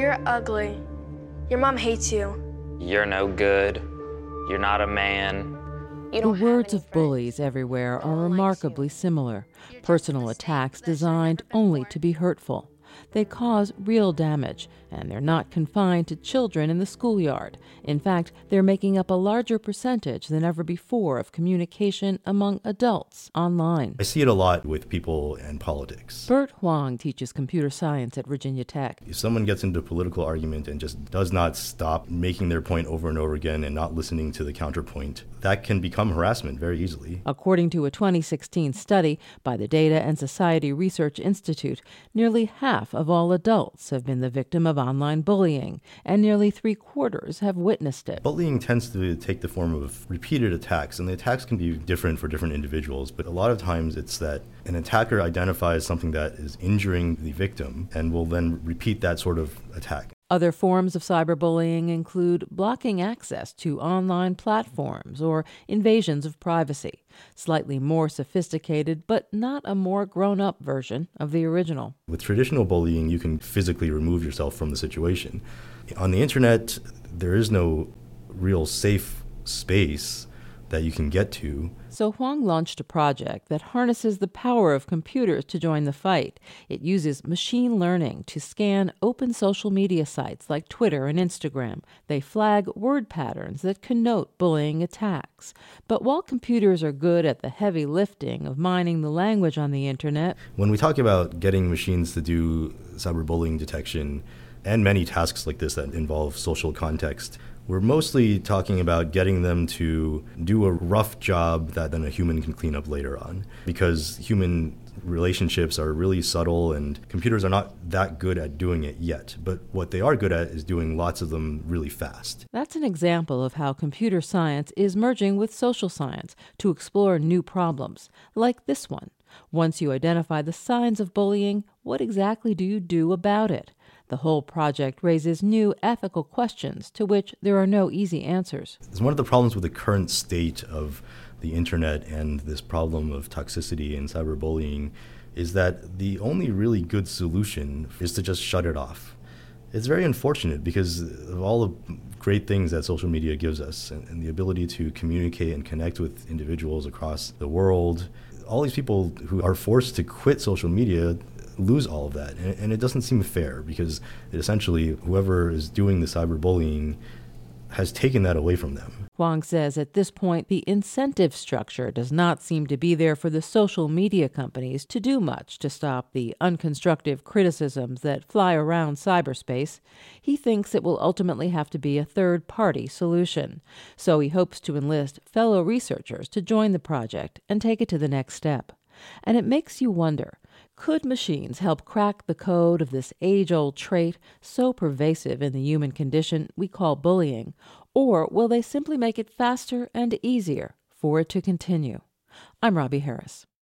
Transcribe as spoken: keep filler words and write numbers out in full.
You're ugly. Your mom hates you. You're no good. You're not a man. You The don't have words any of friends. bullies everywhere No are one likes remarkably you. similar, You're just personal a mistake attacks that should've designed never been only born. to be hurtful. They cause real damage, and they're not confined to children in the schoolyard. In fact, they're making up a larger percentage than ever before of communication among adults online. I see it a lot with people and politics. Bert Huang teaches computer science at Virginia Tech. If someone gets into a political argument and just does not stop making their point over and over again and not listening to the counterpoint, that can become harassment very easily. According to a twenty sixteen study by the Data and Society Research Institute, nearly half of all adults have been the victim of online bullying, and nearly three quarters have witnessed it. Bullying tends to take the form of repeated attacks, and the attacks can be different for different individuals, but a lot of times it's that an attacker identifies something that is injuring the victim and will then repeat that sort of attack. Other forms of cyberbullying include blocking access to online platforms or invasions of privacy, slightly more sophisticated but not a more grown-up version of the original. With traditional bullying, you can physically remove yourself from the situation. On the internet, there is no real safe space that you can get to. So Huang launched a project that harnesses the power of computers to join the fight. It uses machine learning to scan open social media sites like Twitter and Instagram. They flag word patterns that connote bullying attacks. But while computers are good at the heavy lifting of mining the language on the internet, When we talk about getting machines to do cyberbullying detection and many tasks like this that involve social context, we're mostly talking about getting them to do a rough job that then a human can clean up later on. Because human relationships are really subtle and computers are not that good at doing it yet. But what they are good at is doing lots of them really fast. that's an example of how computer science is merging with social science to explore new problems, like this one. Once you identify the signs of bullying, what exactly do you do about it? The whole project raises new ethical questions to which there are no easy answers. It's one of the problems with the current state of the internet and this problem of toxicity and cyberbullying is that the only really good solution is to just shut it off. It's very unfortunate because of all the great things that social media gives us and, and the ability to communicate and connect with individuals across the world. All these people who are forced to quit social media lose all of that. And, and it doesn't seem fair because it essentially whoever is doing the cyberbullying has taken that away from them. Huang says at this point, the incentive structure does not seem to be there for the social media companies to do much to stop the unconstructive criticisms that fly around cyberspace. He thinks it will ultimately have to be a third-party solution. So he hopes to enlist fellow researchers to join the project and take it to the next step. And it makes you wonder, could machines help crack the code of this age-old trait so pervasive in the human condition we call bullying, or will they simply make it faster and easier for it to continue? I'm Robbie Harris.